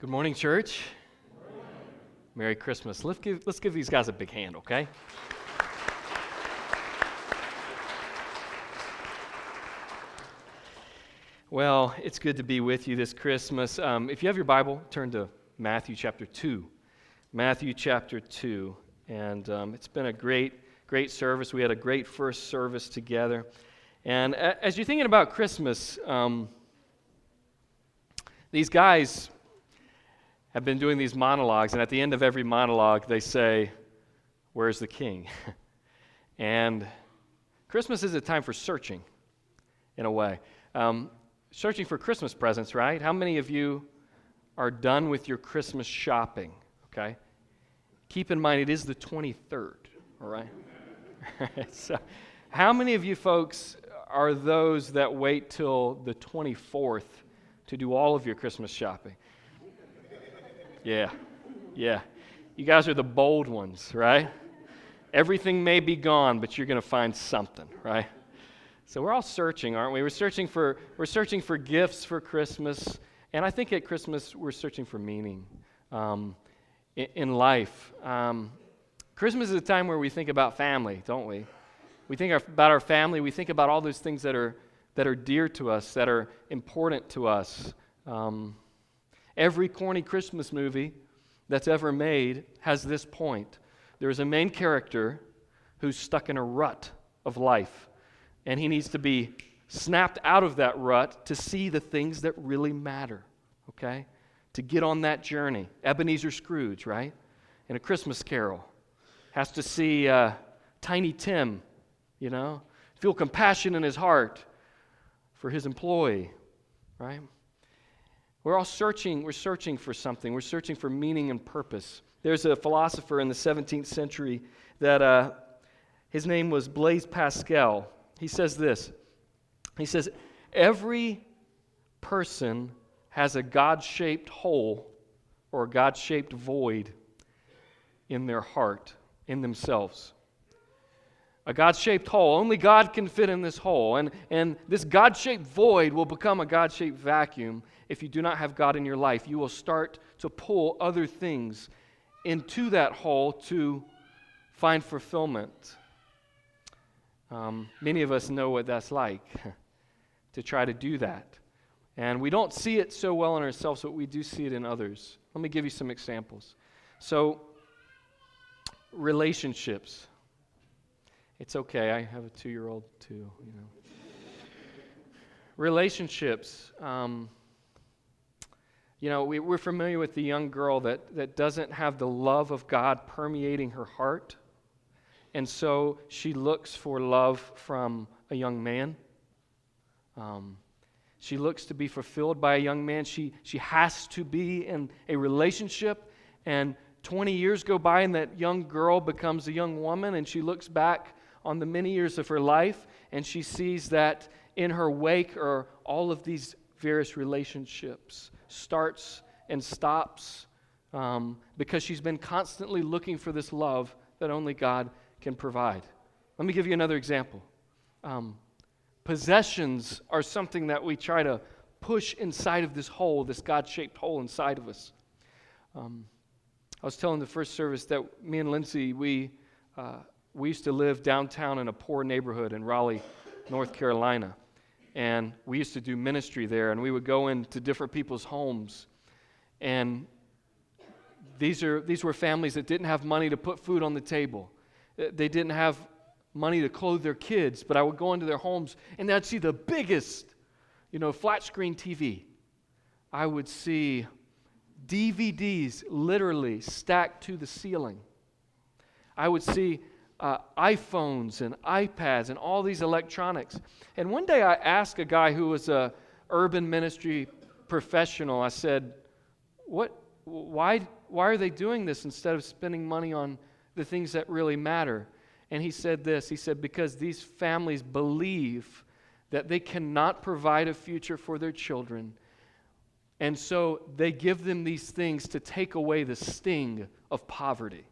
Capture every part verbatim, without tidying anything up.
Good morning, church. Good morning. Merry Christmas. Let's give, let's give these guys a big hand, okay? Well, it's good to be with you this Christmas. Um, if you have your Bible, turn to Matthew chapter two. Matthew chapter two. And um, it's been a great, great service. We had a great first service together. And a- as you're thinking about Christmas, um, these guys have been doing these monologues, and at the end of every monologue, they say, "Where's the king?" And Christmas is a time for searching, in a way. Um, searching for Christmas presents, right? How many of you are done with your Christmas shopping, okay? Keep in mind, it is the twenty-third, all right? So, how many of you folks are those that wait till the twenty-fourth to do all of your Christmas shopping? Yeah, yeah. You guys are the bold ones, right? Everything may be gone, but you're going to find something, right? So we're all searching, aren't we? We're searching for we're searching for gifts for Christmas, and I think at Christmas we're searching for meaning um, in, in life. Um, Christmas is a time where we think about family, don't we? We think about our family. We think about all those things that are that are dear to us, that are important to us. Um, Every corny Christmas movie that's ever made has this point. There's a main character who's stuck in a rut of life, and he needs to be snapped out of that rut to see the things that really matter, okay? To get on that journey. Ebenezer Scrooge, right? In A Christmas Carol. Has to see uh, Tiny Tim, you know? Feel compassion in his heart for his employee, right? We're all searching, we're searching for something. We're searching for meaning and purpose. There's a philosopher in the seventeenth century that uh, his name was Blaise Pascal. He says this. He says, every person has a God-shaped hole or a God-shaped void in their heart, in themselves. A God-shaped hole. Only God can fit in this hole. And, and this God-shaped void will become a God-shaped vacuum if you do not have God in your life. You will start to pull other things into that hole to find fulfillment. Um, many of us know what that's like, to try to do that. And we don't see it so well in ourselves, but we do see it in others. Let me give you some examples. So, relationships. It's okay, I have a two-year-old too, you know. Relationships. Um, you know, we, we're familiar with the young girl that, that doesn't have the love of God permeating her heart. And so she looks for love from a young man. Um, she looks to be fulfilled by a young man. She, she has to be in a relationship. And twenty years go by and that young girl becomes a young woman, and she looks back on the many years of her life, and she sees that in her wake are all of these various relationships, starts and stops, um, because she's been constantly looking for this love that only God can provide. Let me give you another example. Um, possessions are something that we try to push inside of this hole, this God-shaped hole inside of us. Um, I was telling the first service that me and Lindsay, we... Uh, We used to live downtown in a poor neighborhood in Raleigh, North Carolina. And we used to do ministry there, and we would go into different people's homes. And these are these were families that didn't have money to put food on the table. They didn't have money to clothe their kids, but I would go into their homes, and I'd see the biggest, you know, flat screen T V. I would see D V Ds literally stacked to the ceiling. I would see Uh, iPhones and iPads and all these electronics. And one day I asked a guy who was a urban ministry professional, I said, "What? Why, why are they doing this instead of spending money on the things that really matter?" And he said this, he said, "Because these families believe that they cannot provide a future for their children, and so they give them these things to take away the sting of poverty."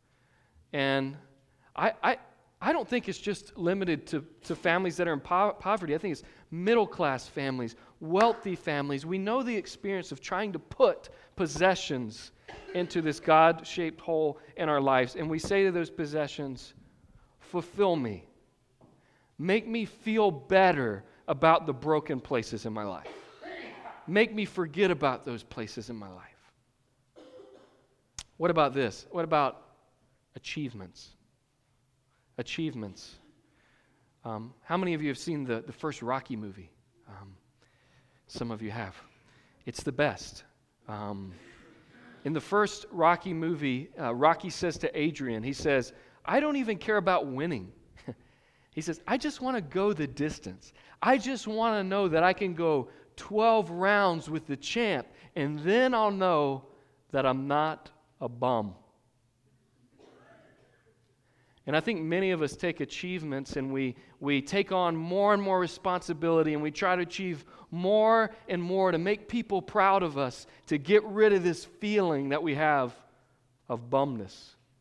And I, I I don't think it's just limited to, to families that are in po- poverty. I think it's middle-class families, wealthy families. We know the experience of trying to put possessions into this God-shaped hole in our lives. And we say to those possessions, fulfill me. Make me feel better about the broken places in my life. Make me forget about those places in my life. What about this? What about achievements? Achievements. Um, how many of you have seen the, the first Rocky movie? Um, some of you have. It's the best. Um, in the first Rocky movie, uh, Rocky says to Adrian, he says, I don't even care about winning. He says, I just want to go the distance. I just want to know that I can go twelve rounds with the champ, and then I'll know that I'm not a bum. And I think many of us take achievements and we, we take on more and more responsibility, and we try to achieve more and more to make people proud of us, to get rid of this feeling that we have of bumness.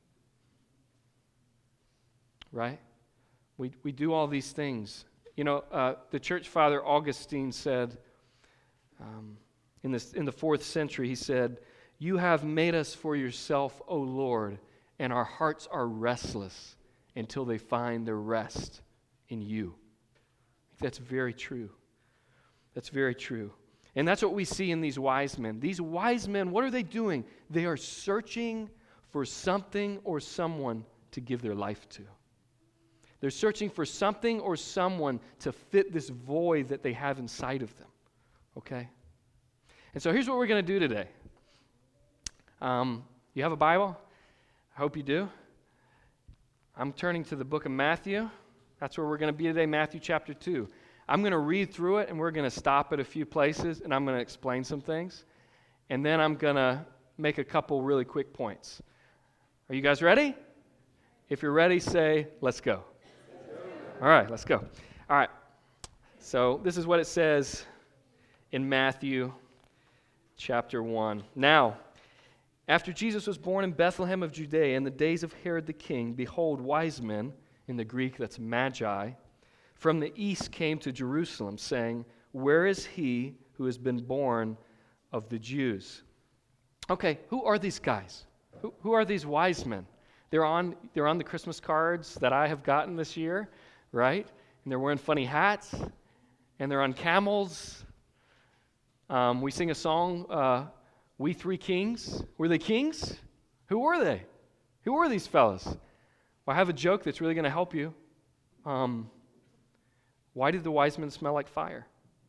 Right? We, we do all these things. You know, uh, the church father Augustine said, um, in, this, in the fourth century, he said, you have made us for yourself, O Lord, and our hearts are restless until they find their rest in you. That's very true. That's very true. And that's what we see in these wise men. These wise men, what are they doing? They are searching for something or someone to give their life to. They're searching for something or someone to fit this void that they have inside of them. Okay? And so here's what we're going to do today. Um, you have a Bible? I hope you do. I'm turning to the book of Matthew. That's where we're going to be today, Matthew chapter two. I'm going to read through it, and we're going to stop at a few places, and I'm going to explain some things. And then I'm going to make a couple really quick points. Are you guys ready? If you're ready, say, let's go. All right, let's go. All right. So this is what it says in Matthew chapter one. Now, after Jesus was born in Bethlehem of Judea in the days of Herod the king, behold, wise men, in the Greek that's magi, from the east came to Jerusalem, saying, where is he who has been born of the Jews? Okay, who are these guys? Who, who are these wise men? They're on, they're on the Christmas cards that I have gotten this year, right? And they're wearing funny hats, and they're on camels. Um, we sing a song, uh, We Three Kings. Were they kings? Who were they? Who were these fellas? Well, I have a joke that's really going to help you. Um, why did the wise men smell like fire?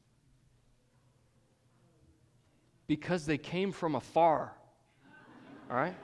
Because they came from afar. All right?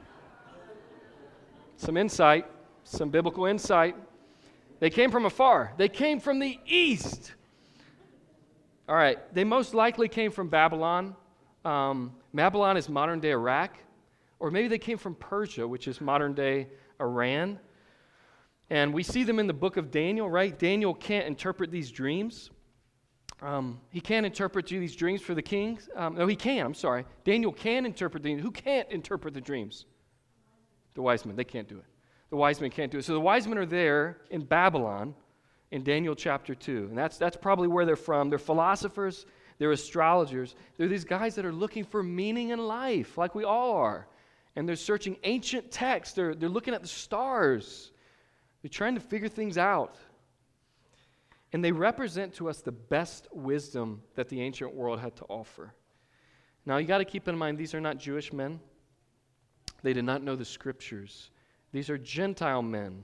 Some insight, some biblical insight. They came from afar. They came from the east. All right, they most likely came from Babylon. Um, Babylon is modern-day Iraq. Or maybe they came from Persia, which is modern-day Iran. And we see them in the book of Daniel, right? Daniel can't interpret these dreams. Um, he can't interpret these dreams for the kings. Um, no, he can, I'm sorry. Daniel can interpret the Who can't interpret the dreams? The wise men. They can't do it. The wise men can't do it. So the wise men are there in Babylon in Daniel chapter two. And that's, that's probably where they're from. They're philosophers. They're astrologers. They're these guys that are looking for meaning in life, like we all are. And they're searching ancient texts. They're, they're looking at the stars. They're trying to figure things out. And they represent to us the best wisdom that the ancient world had to offer. Now, you got to keep in mind, these are not Jewish men. They did not know the scriptures. These are Gentile men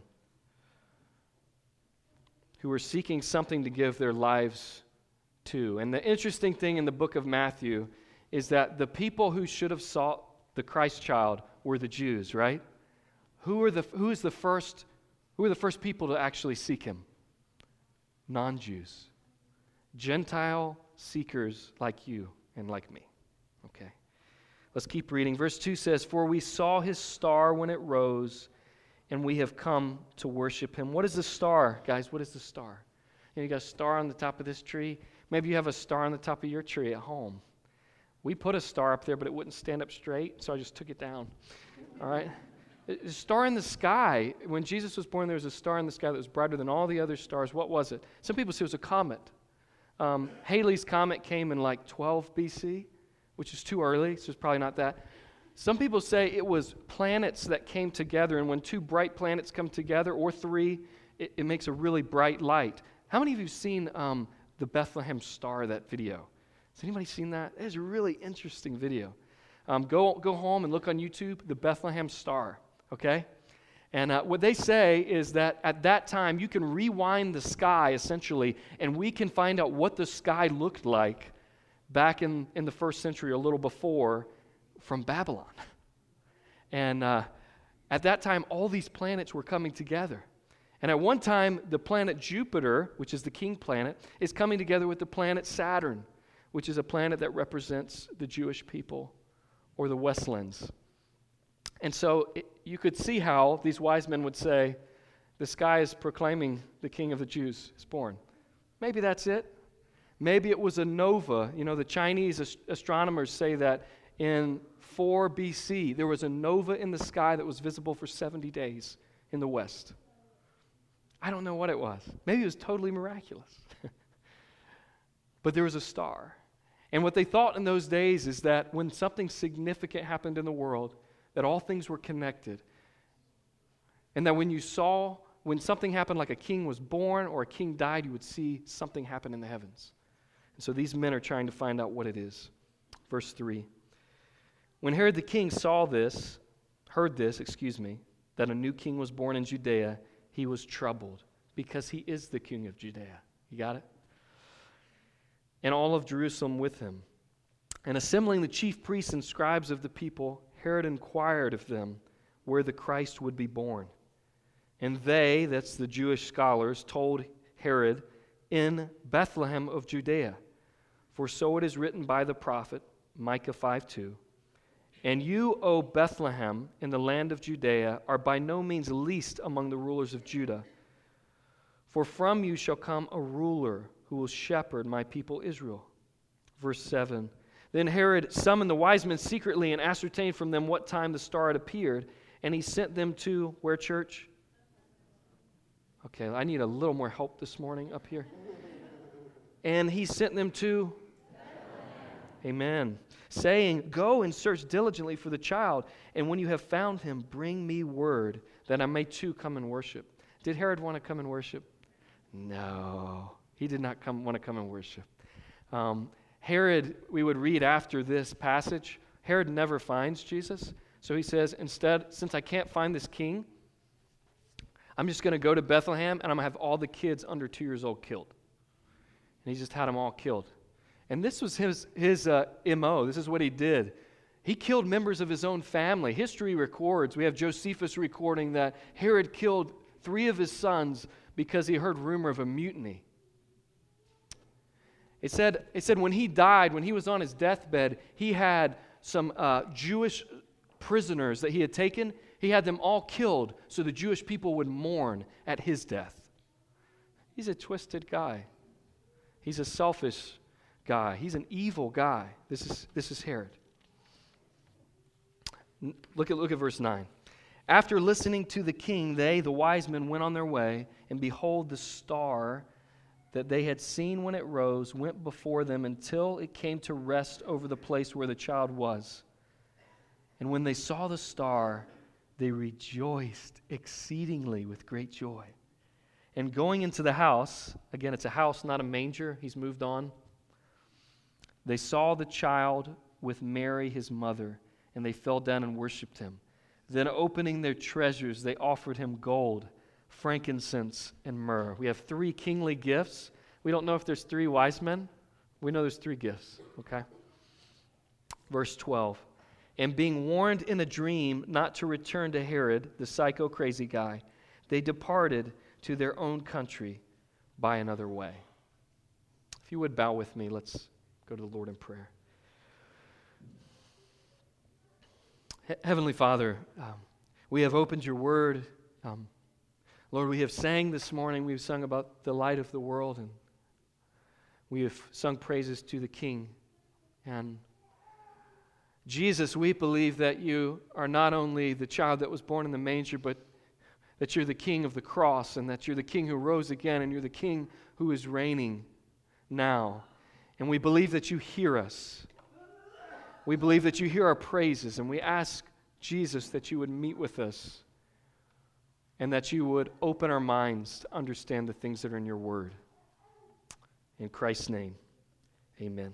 who were seeking something to give their lives to. And the interesting thing in the book of Matthew is that the people who should have sought the Christ child were the Jews, right? Who are the who is the first who are the first people to actually seek him? Non-Jews. Gentile seekers like you and like me. Okay. Let's keep reading. Verse two says, "For we saw his star when it rose, and we have come to worship him." What is the star, guys? What is the star? You know, you got a star on the top of this tree. Maybe you have a star on the top of your tree at home. We put a star up there, but it wouldn't stand up straight, so I just took it down. All right? A star in the sky. When Jesus was born, there was a star in the sky that was brighter than all the other stars. What was it? Some people say it was a comet. Um, Halley's Comet came in like twelve B C, which is too early, so it's probably not that. Some people say it was planets that came together, and when two bright planets come together, or three, it, it makes a really bright light. How many of you have seen um, the Bethlehem Star, that video? Has anybody seen that? It is a really interesting video. Um, go, go home and look on YouTube, the Bethlehem Star, okay? And uh, what they say is that at that time, you can rewind the sky, essentially, and we can find out what the sky looked like back in, in the first century, a little before, from Babylon. And uh, at that time, all these planets were coming together. And at one time, the planet Jupiter, which is the king planet, is coming together with the planet Saturn, which is a planet that represents the Jewish people, or the Westlands. And so it, you could see how these wise men would say, the sky is proclaiming the King of the Jews is born. Maybe that's it. Maybe it was a nova. You know, the Chinese ast- astronomers say that in four B C, there was a nova in the sky that was visible for seventy days in the west. I don't know what it was. Maybe it was totally miraculous. But there was a star. And what they thought in those days is that when something significant happened in the world, that all things were connected. And that when you saw, when something happened like a king was born or a king died, you would see something happen in the heavens. And so these men are trying to find out what it is. Verse three. When Herod the king saw this, heard this, excuse me, that a new king was born in Judea, he was troubled because he is the king of Judea. You got it? And all of Jerusalem with him. And assembling the chief priests and scribes of the people, Herod inquired of them where the Christ would be born. And they, that's the Jewish scholars, told Herod, in Bethlehem of Judea. For so it is written by the prophet, Micah five two. And you, O Bethlehem, in the land of Judea, are by no means least among the rulers of Judah. For from you shall come a ruler who will shepherd my people Israel. Verse seven. Then Herod summoned the wise men secretly and ascertained from them what time the star had appeared, and he sent them to, where, church? Okay, I need a little more help this morning up here. And he sent them to? Amen. Saying, go and search diligently for the child, and when you have found him, bring me word that I may too come and worship. Did Herod want to come and worship? No, he did not come want to come and worship. Um, Herod, we would read after this passage, Herod never finds Jesus. So he says, instead, since I can't find this king, I'm just going to go to Bethlehem and I'm going to have all the kids under two years old killed. And he just had them all killed. And this was his, his uh, M O. This is what he did. He killed members of his own family. History records, we have Josephus recording that Herod killed three of his sons because he heard rumor of a mutiny. It said, it said when he died, when he was on his deathbed, he had some uh, Jewish prisoners that he had taken. He had them all killed so the Jewish people would mourn at his death. He's a twisted guy. He's a selfish guy. He's an evil guy. This is, this is Herod. Look at, look at verse nine. After listening to the king, they, the wise men, went on their way, and behold, the star that they had seen when it rose went before them until it came to rest over the place where the child was. And when they saw the star, they rejoiced exceedingly with great joy. And going into the house, again, it's a house, not a manger. He's moved on. They saw the child with Mary, his mother, and they fell down and worshipped him. Then opening their treasures, they offered him gold, frankincense, and myrrh. We have three kingly gifts. We don't know if there's three wise men. We know there's three gifts, okay? Verse twelve. And being warned in a dream not to return to Herod, the psycho crazy guy, they departed to their own country by another way. If you would bow with me, let's go to the Lord in prayer. He- Heavenly Father, um, we have opened your word. Um, Lord, we have sang this morning. We've sung about the light of the world, and we have sung praises to the King. And Jesus, we believe that you are not only the child that was born in the manger, but that you're the King of the cross, and that you're the King who rose again, and you're the King who is reigning now. And we believe that you hear us. We believe that you hear our praises, and we ask, Jesus, that you would meet with us and that you would open our minds to understand the things that are in your word. In Christ's name, amen.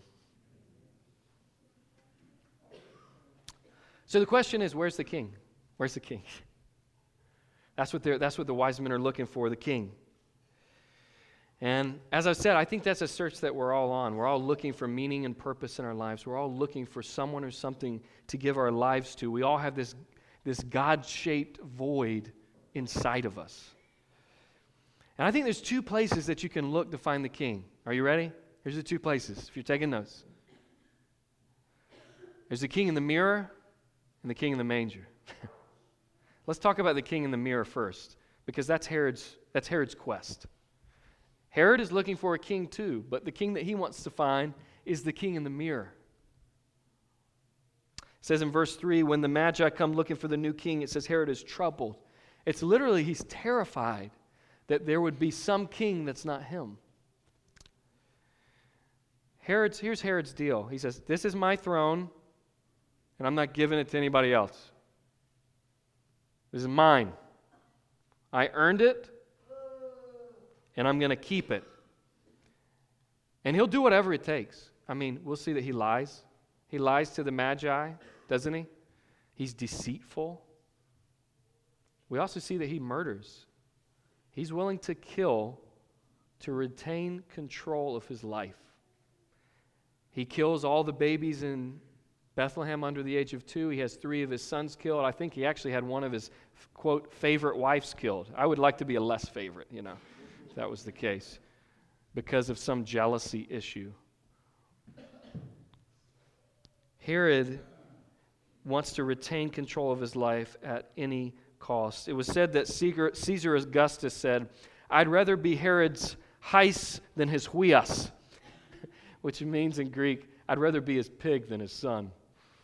So the question is, where's the king? Where's the king? That's what they're, that's what the wise men are looking for, the king. And as I've said, I think that's a search that we're all on. We're all looking for meaning and purpose in our lives. We're all looking for someone or something to give our lives to. We all have this, this God-shaped void inside of us. And I think there's two places that you can look to find the king. Are you ready? Here's the two places, if you're taking notes. There's the king in the mirror and the king in the manger. Let's talk about the king in the mirror first, because that's Herod's, that's Herod's quest. Herod is looking for a king too, but the king that he wants to find is the king in the mirror. It says in verse three, when the Magi come looking for the new king, it says Herod is troubled. It's literally, he's terrified that there would be some king that's not him. Herod's, here's Herod's deal. He says, this is my throne, and I'm not giving it to anybody else. This is mine. I earned it, and I'm going to keep it. And he'll do whatever it takes. I mean, we'll see that he lies. He lies to the Magi, doesn't he? He's deceitful. We also see that he murders. He's willing to kill to retain control of his life. He kills all the babies in Bethlehem under the age of two. He has three of his sons killed. I think he actually had one of his, quote, favorite wives killed. I would like to be a less favorite, you know, if that was the case, because of some jealousy issue. Herod wants to retain control of his life at any cost. It was said that Caesar, Caesar Augustus said, I'd rather be Herod's heis than his huios, which means in Greek, I'd rather be his pig than his son.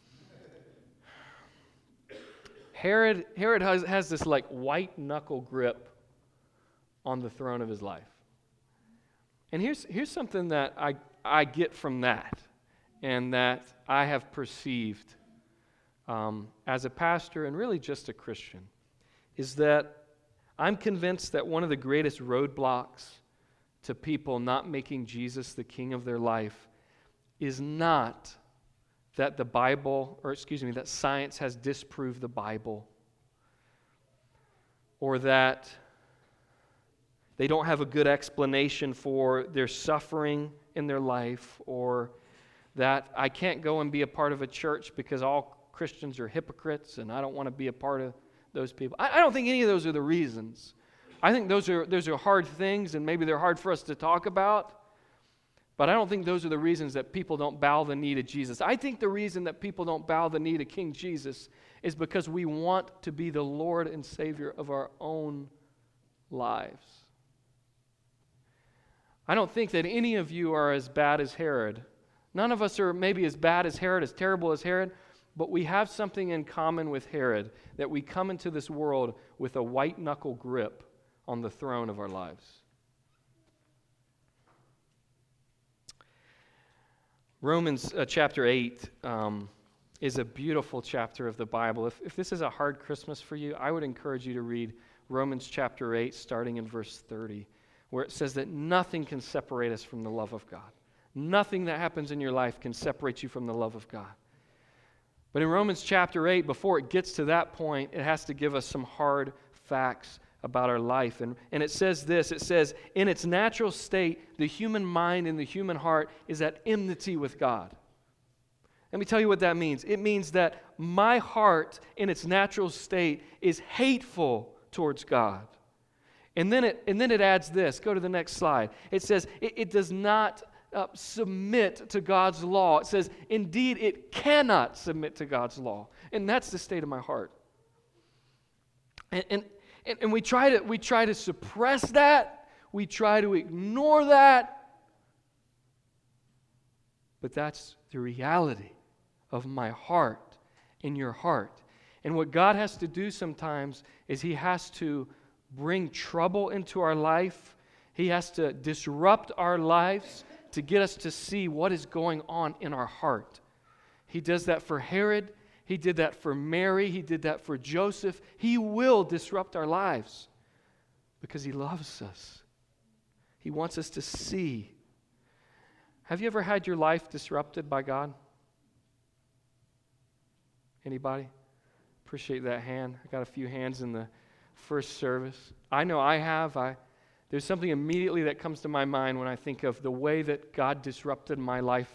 Herod, Herod has, has this like white knuckle grip on the throne of his life. And here's, here's something that I, I get from that, and that I have perceived um, as a pastor and really just a Christian, is that I'm convinced that one of the greatest roadblocks to people not making Jesus the king of their life is not that the Bible, or excuse me, that science has disproved the Bible, or that they don't have a good explanation for their suffering in their life, or that I can't go and be a part of a church because all Christians are hypocrites and I don't want to be a part of those people. I, I don't think any of those are the reasons. I think those are those are hard things, and maybe they're hard for us to talk about, but I don't think those are the reasons that people don't bow the knee to Jesus. I think the reason that people don't bow the knee to King Jesus is because we want to be the Lord and Savior of our own lives. I don't think that any of you are as bad as Herod. None of us are maybe as bad as Herod, as terrible as Herod, but we have something in common with Herod, that we come into this world with a white-knuckle grip on the throne of our lives. Romans uh, chapter eight um, is a beautiful chapter of the Bible. If, if this is a hard Christmas for you, I would encourage you to read Romans chapter eight, starting in verse thirty, where it says that nothing can separate us from the love of God. Nothing that happens in your life can separate you from the love of God. But in Romans chapter eight, before it gets to that point, it has to give us some hard facts about our life. And, and it says this, it says, in its natural state, the human mind and the human heart is at enmity with God. Let me tell you what that means. It means that my heart in its natural state is hateful towards God. And then it, and then it adds this. Go to the next slide. It says, it, it does not uh, submit to God's law. It says, indeed, it cannot submit to God's law. And that's the state of my heart. And, and And, and we try to we try to suppress that. We try to ignore that. But that's the reality of my heart, in your heart. And what God has to do sometimes is He has to bring trouble into our life. He has to disrupt our lives to get us to see what is going on in our heart. He does that for Herod. He did that for Mary. He did that for Joseph. He will disrupt our lives because He loves us. He wants us to see. Have you ever had your life disrupted by God? Anybody? Appreciate that hand. I got a few hands in the first service. I know I have. I, there's something immediately that comes to my mind when I think of the way that God disrupted my life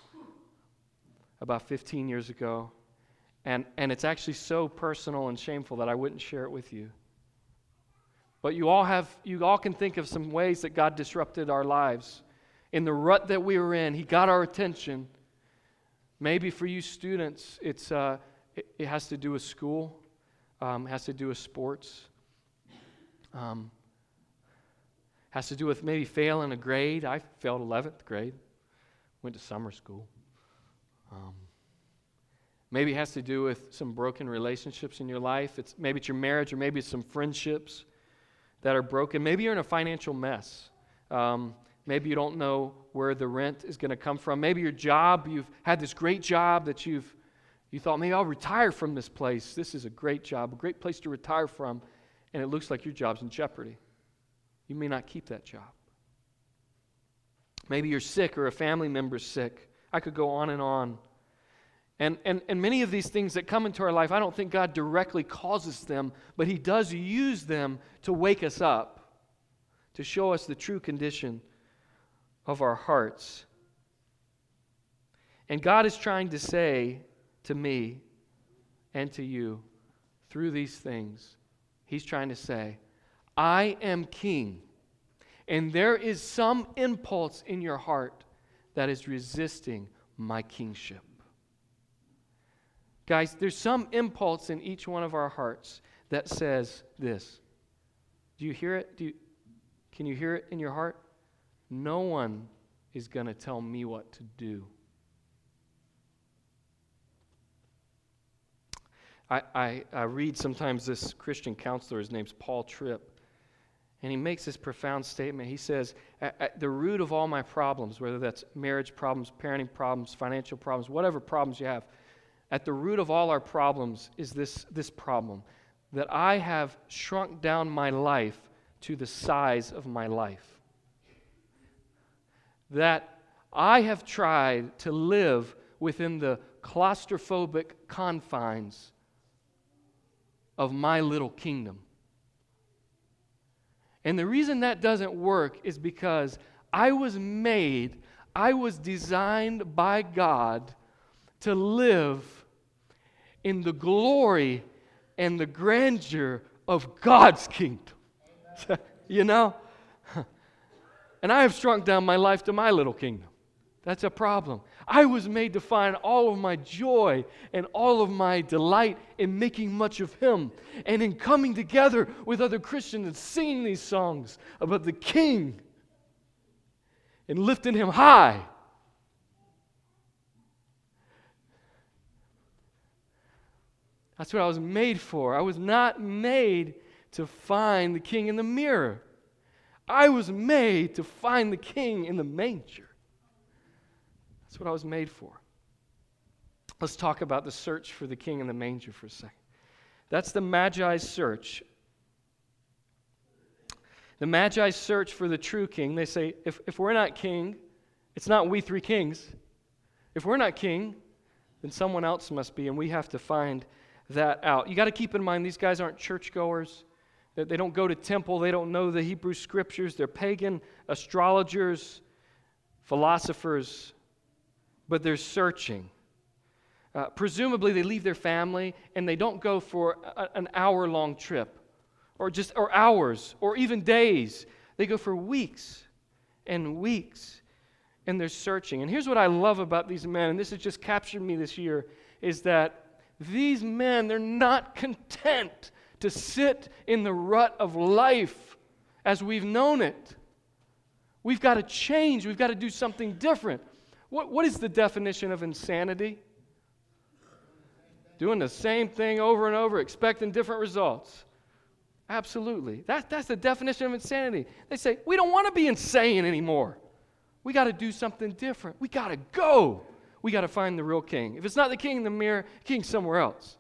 about fifteen years ago. And, and it's actually so personal and shameful that I wouldn't share it with you. But you all have, you all can think of some ways that God disrupted our lives. In the rut that we were in, He got our attention. Maybe for you students, it's uh, it, it has to do with school, um, has to do with sports, um, has to do with maybe failing a grade. I failed eleventh grade, went to summer school. Um, maybe it has to do with some broken relationships in your life. It's maybe it's your marriage, or maybe it's some friendships that are broken. Maybe you're in a financial mess. Um, maybe you don't know where the rent is going to come from. Maybe your job, you've had this great job that you've you thought, maybe I'll retire from this place. This is a great job, a great place to retire from, and it looks like your job's in jeopardy. You may not keep that job. Maybe you're sick, or a family member's sick. I could go on and on. And, and, and many of these things that come into our life, I don't think God directly causes them, but He does use them to wake us up, to show us the true condition of our hearts. And God is trying to say to me and to you through these things, He's trying to say, I am king, and there is some impulse in your heart that is resisting my kingship. Guys, there's some impulse in each one of our hearts that says this. Do you hear it? Do you, can you hear it in your heart? No one is going to tell me what to do. I, I, I read sometimes this Christian counselor, his name's Paul Tripp, and he makes this profound statement. He says, at, at the root of all my problems, whether that's marriage problems, parenting problems, financial problems, whatever problems you have, at the root of all our problems is this, this problem, that I have shrunk down my life to the size of my life. That I have tried to live within the claustrophobic confines of my little kingdom. And the reason that doesn't work is because I was made, I was designed by God to live in the glory and the grandeur of God's kingdom. You know? And I have shrunk down my life to my little kingdom. That's a problem. I was made to find all of my joy and all of my delight in making much of Him and in coming together with other Christians and singing these songs about the King and lifting Him high. That's what I was made for. I was not made to find the King in the mirror. I was made to find the King in the manger. That's what I was made for. Let's talk about the search for the King in the manger for a second. That's the Magi's search. The Magi's search for the true King. They say, if, if we're not king, it's not we three kings. If we're not king, then someone else must be, and we have to find that out. You got to keep in mind, these guys aren't churchgoers. They, they don't go to temple. They don't know the Hebrew Scriptures. They're pagan astrologers, philosophers, but they're searching. Uh, presumably, they leave their family, and they don't go for a, an hour-long trip, or just or hours, or even days. They go for weeks and weeks, and they're searching. And here's what I love about these men, and this has just captured me this year, is that these men, they're not content to sit in the rut of life as we've known it. We've got to change. We've got to do something different. What, what is the definition of insanity? Doing the same thing over and over, expecting different results. Absolutely. That, that's the definition of insanity. They say, we don't want to be insane anymore. We got to do something different. We got to go. We got to find the real king. If it's not the king in the mirror, the king's somewhere else.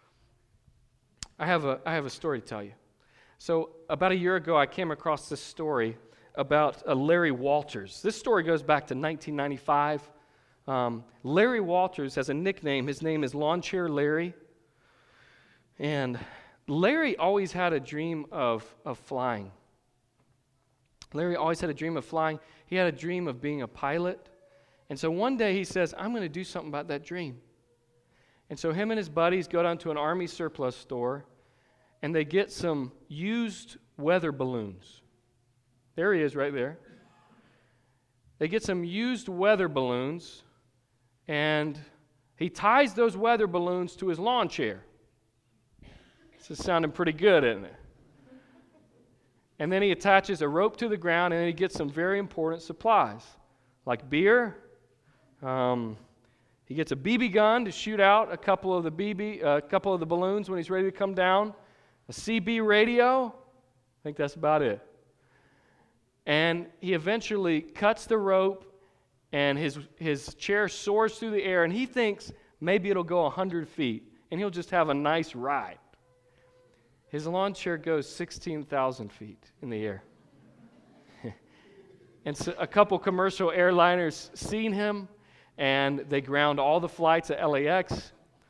I have a I have a story to tell you. So about a year ago, I came across this story about uh, Larry Walters. This story goes back to nineteen ninety-five. Um, Larry Walters has a nickname. His name is Lawn Chair Larry. And Larry always had a dream of, of flying. Larry always had a dream of flying. He had a dream of being a pilot. And so one day he says, I'm going to do something about that dream. And so him and his buddies go down to an Army surplus store, and they get some used weather balloons. There he is right there. They get some used weather balloons, and he ties those weather balloons to his lawn chair. This is sounding pretty good, isn't it? And then he attaches a rope to the ground, and then he gets some very important supplies, like beer. Um, he gets a B B gun to shoot out a couple of the B B, a uh, couple of the balloons when he's ready to come down. A C B radio. I think that's about it. And he eventually cuts the rope, and his his chair soars through the air, and he thinks maybe it'll go one hundred feet, and he'll just have a nice ride. His lawn chair goes sixteen thousand feet in the air. And so a couple commercial airliners seen him, and they ground all the flights at L A X.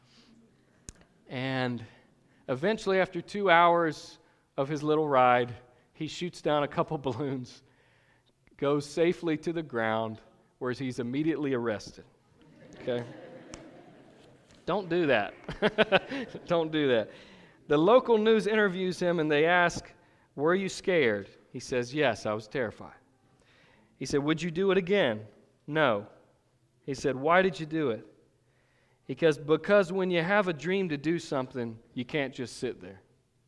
And eventually, after two hours of his little ride, he shoots down a couple balloons, goes safely to the ground, where he's immediately arrested. Okay? Don't do that. Don't do that. The local news interviews him, and they ask, were you scared? He says, yes, I was terrified. He said, would you do it again? No. He said, why did you do it? Because, because when you have a dream to do something, you can't just sit there.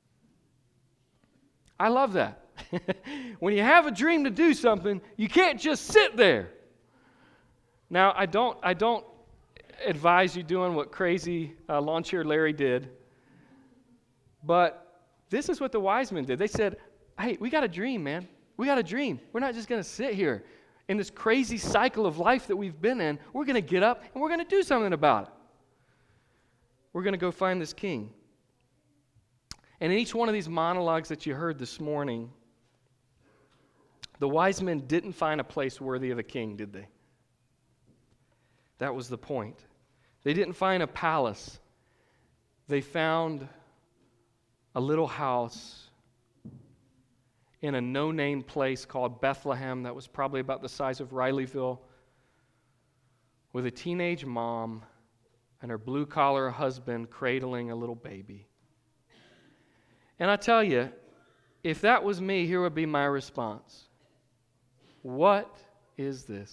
I love that. When you have a dream to do something, you can't just sit there. Now, I don't, I don't advise you doing what crazy uh, Lawn Chair Larry did. But this is what the wise men did. They said, hey, we got a dream, man. We got a dream. We're not just going to sit here in this crazy cycle of life that we've been in. We're going to get up and we're going to do something about it. We're going to go find this king. And in each one of these monologues that you heard this morning, the wise men didn't find a place worthy of a king, did they? That was the point. They didn't find a palace. They found a little house in a no-name place called Bethlehem that was probably about the size of Rileyville, with a teenage mom and her blue-collar husband cradling a little baby. And I tell you, if that was me, here would be my response. What is this?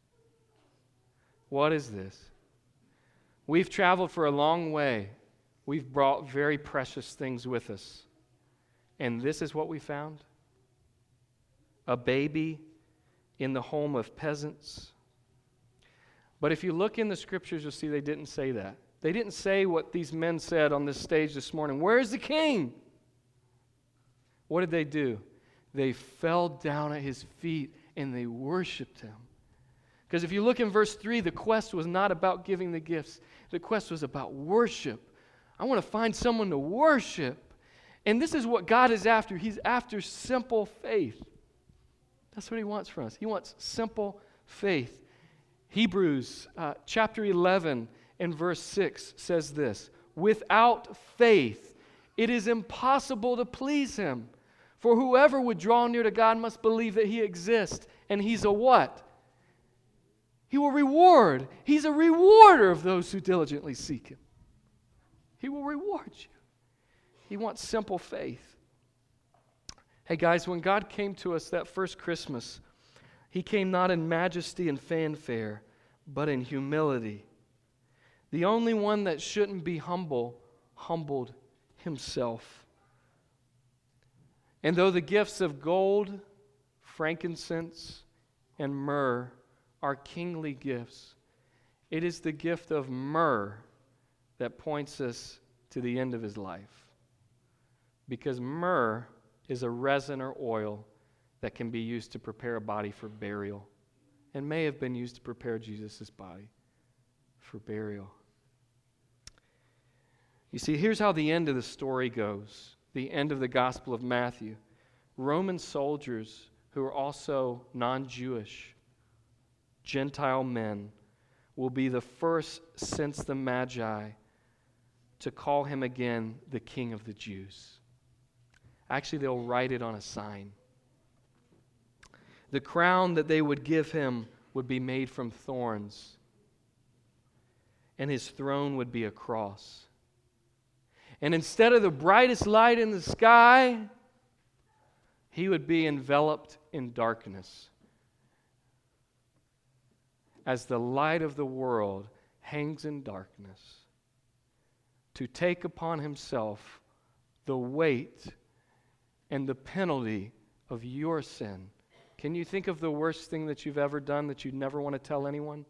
What is this? We've traveled for a long way. We've brought very precious things with us. And this is what we found? A baby in the home of peasants. But if you look in the scriptures, you'll see they didn't say that. They didn't say what these men said on this stage this morning. Where's the king? What did they do? They fell down at his feet and they worshiped him. Because if you look in verse three, the quest was not about giving the gifts. The quest was about worship. I want to find someone to worship. And this is what God is after. He's after simple faith. That's what he wants from us. He wants simple faith. Hebrews uh, chapter eleven and verse six says this, without faith, it is impossible to please him. For whoever would draw near to God must believe that he exists. And he's a what? He will reward. He's a rewarder of those who diligently seek him. He will reward you. He wants simple faith. Hey guys, when God came to us that first Christmas, he came not in majesty and fanfare, but in humility. The only one that shouldn't be humble, humbled himself. And though the gifts of gold, frankincense, and myrrh are kingly gifts, it is the gift of myrrh that points us to the end of his life. Because myrrh is a resin or oil that can be used to prepare a body for burial and may have been used to prepare Jesus' body. for burial. You see, here's how the end of the story goes, the end of the Gospel of Matthew. Roman soldiers who are also non-Jewish, Gentile men, will be the first since the Magi to call him again the King of the Jews. Actually, they'll write it on a sign. The crown that they would give him would be made from thorns, and his throne would be a cross. And instead of the brightest light in the sky, he would be enveloped in darkness, as the light of the world hangs in darkness, to take upon himself the weight and the penalty of your sin. Can you think of the worst thing that you've ever done that you'd never want to tell anyone?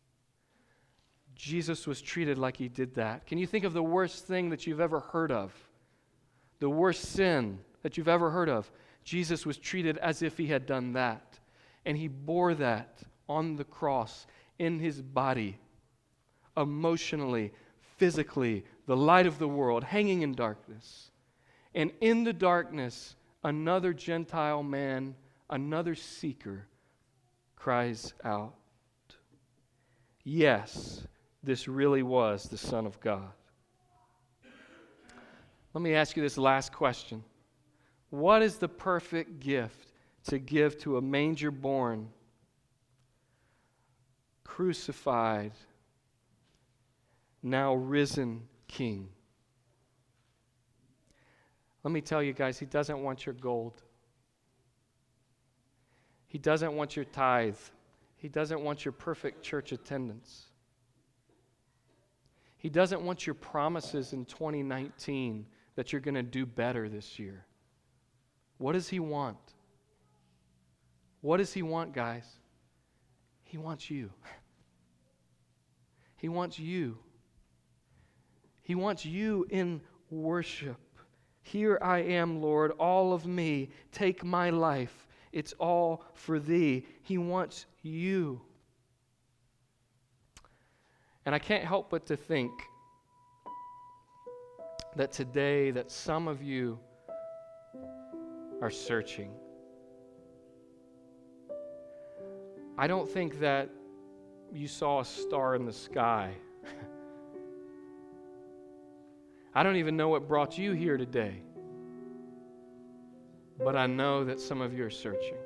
Jesus was treated like he did that. Can you think of the worst thing that you've ever heard of? The worst sin that you've ever heard of? Jesus was treated as if he had done that. And he bore that on the cross in his body, emotionally, physically, the light of the world, hanging in darkness. And in the darkness, another Gentile man, another seeker, cries out, yes, this really was the Son of God. Let me ask you this last question. What is the perfect gift to give to a manger-born, crucified, now risen King? Let me tell you guys, he doesn't want your gold. He doesn't want your tithe. He doesn't want your perfect church attendance. He doesn't want your promises in twenty nineteen that you're going to do better this year. What does he want? What does he want, guys? He wants you. He wants you. He wants you in worship. Here I am, Lord, all of me. Take my life. It's all for thee. He wants you. And I can't help but to think that today that some of you are searching. I don't think that you saw a star in the sky. I don't even know what brought you here today. But I know that some of you are searching.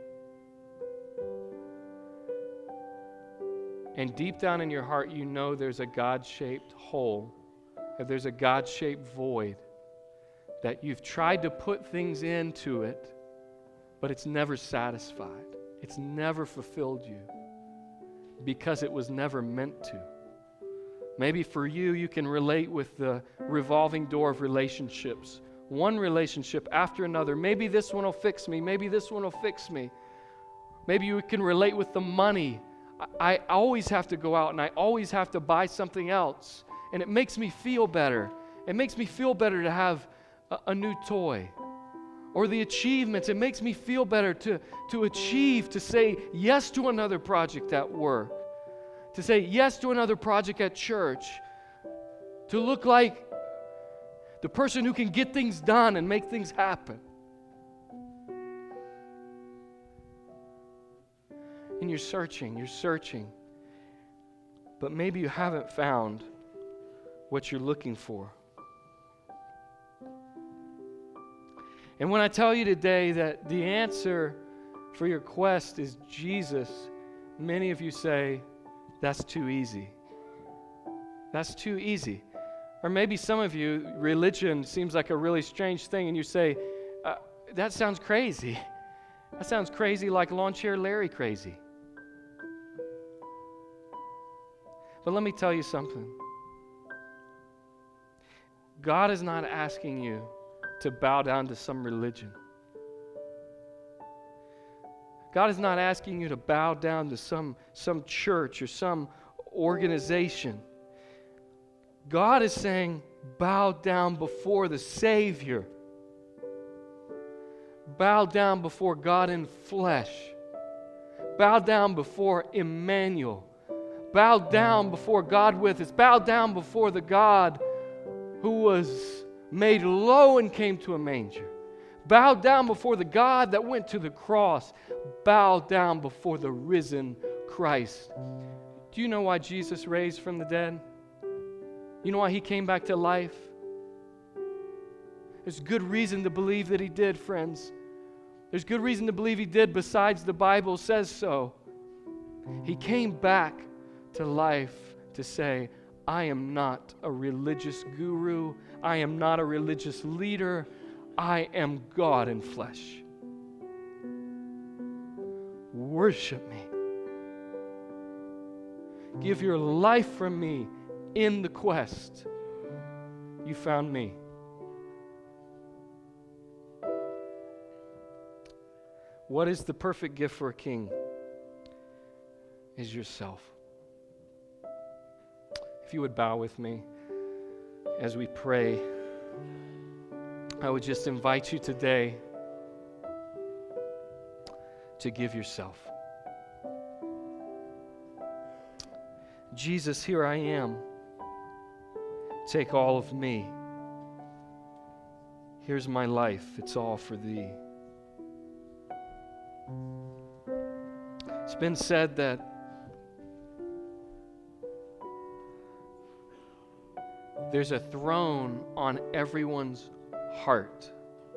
And deep down in your heart, you know there's a God-shaped hole, that there's a God-shaped void, that you've tried to put things into it, but it's never satisfied. It's never fulfilled you because it was never meant to. Maybe for you, you can relate with the revolving door of relationships. One relationship after another. Maybe this one will fix me. Maybe this one will fix me. Maybe you can relate with the money. I, I always have to go out and I always have to buy something else. And it makes me feel better. It makes me feel better to have a, a new toy. Or the achievements. It makes me feel better to, to achieve, to say yes to another project at work. To say yes to another project at church. To look like the person who can get things done and make things happen. And you're searching, you're searching. But maybe you haven't found what you're looking for. And when I tell you today that the answer for your quest is Jesus, many of you say, that's too easy. That's too easy. Or maybe some of you, religion seems like a really strange thing, and you say, uh, that sounds crazy. That sounds crazy like Lawn Chair Larry crazy. But let me tell you something. God is not asking you to bow down to some religion. God is not asking you to bow down to some, some church or some organization. God is saying, bow down before the Savior. Bow down before God in flesh. Bow down before Emmanuel. bowed down before God with us, bowed down before the God who was made low and came to a manger, bowed down before the God that went to the cross, bowed down before the risen Christ. Do you know why Jesus raised from the dead? You know why He came back to life? There's good reason to believe that He did, friends. There's good reason to believe He did besides the Bible says so. He came back to life to say, I am not a religious guru. I am not a religious leader. I am God in flesh. Worship me. Give your life for me in the quest. You found me. What is the perfect gift for a king? Is yourself. If you would bow with me as we pray, I would just invite you today to give yourself. Jesus, here I am. Take all of me. Here's my life. It's all for Thee. It's been said that there's a throne on everyone's heart.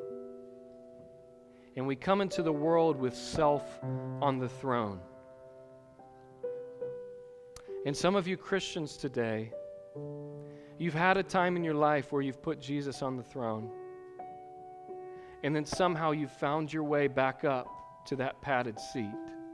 And we come into the world with self on the throne. And some of you Christians today, you've had a time in your life where you've put Jesus on the throne. And then somehow you've found your way back up to that padded seat.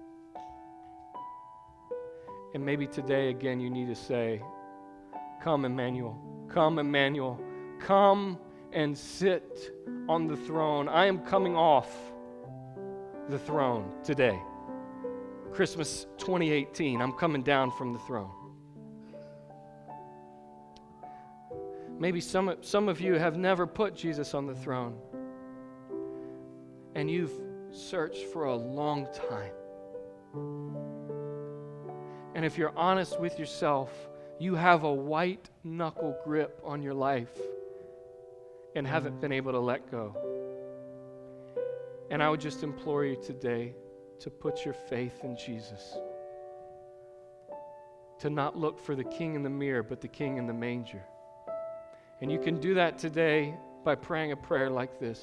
And maybe today again you need to say, come Emmanuel, come Emmanuel, come and sit on the throne. I am coming off the throne today. Christmas twenty eighteen, I'm coming down from the throne. Maybe some, some of you have never put Jesus on the throne, and you've searched for a long time. And if you're honest with yourself, you have a white knuckle grip on your life and haven't been able to let go. And I would just implore you today to put your faith in Jesus. To not look for the king in the mirror, but the king in the manger. And you can do that today by praying a prayer like this.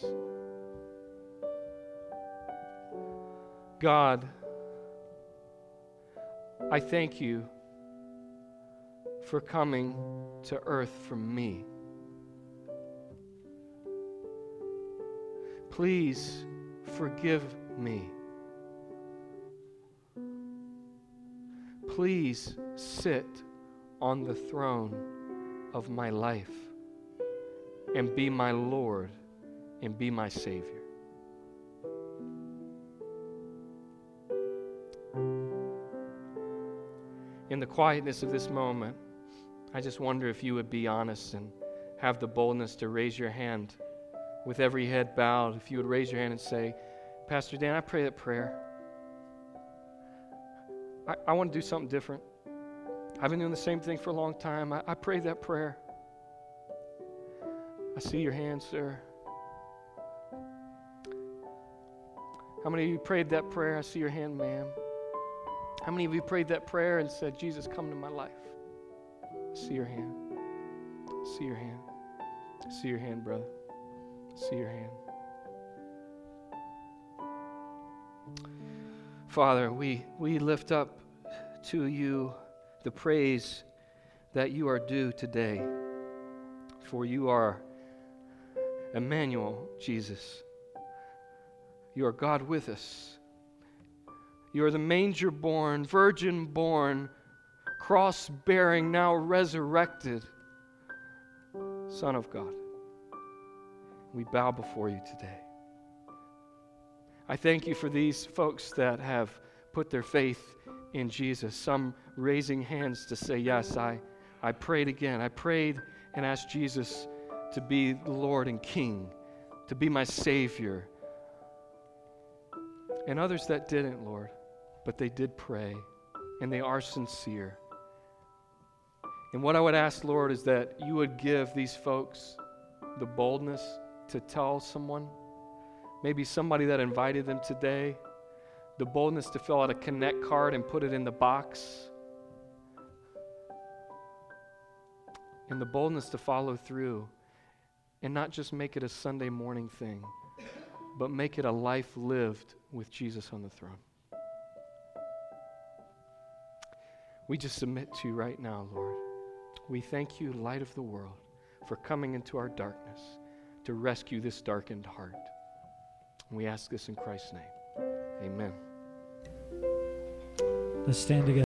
God, I thank you for coming to earth for me. Please forgive me. Please sit on the throne of my life and be my Lord and be my Savior. In the quietness of this moment, I just wonder if you would be honest and have the boldness to raise your hand with every head bowed. If you would raise your hand and say, Pastor Dan, I pray that prayer. I, I want to do something different. I've been doing the same thing for a long time. I, I pray that prayer. I see your hand, sir. How many of you prayed that prayer? I see your hand, ma'am. How many of you prayed that prayer and said, Jesus, come to my life? I see your hand. I see your hand. I see your hand, brother. I see your hand. Father, we, we lift up to you the praise that you are due today. For you are Emmanuel, Jesus. You are God with us. You are the manger-born, virgin-born, cross-bearing, now resurrected Son of God. We bow before you today. I thank you for these folks that have put their faith in Jesus, some raising hands to say, yes, I, I prayed again. I prayed and asked Jesus to be the Lord and King, to be my Savior. And others that didn't, Lord, but they did pray, and they are sincere. And what I would ask, Lord, is that you would give these folks the boldness to tell someone, maybe somebody that invited them today, the boldness to fill out a connect card and put it in the box, and the boldness to follow through and not just make it a Sunday morning thing, but make it a life lived with Jesus on the throne. We just submit to you right now, Lord. We thank you, light of the world, for coming into our darkness to rescue this darkened heart. We ask this in Christ's name. Amen. Let's stand together.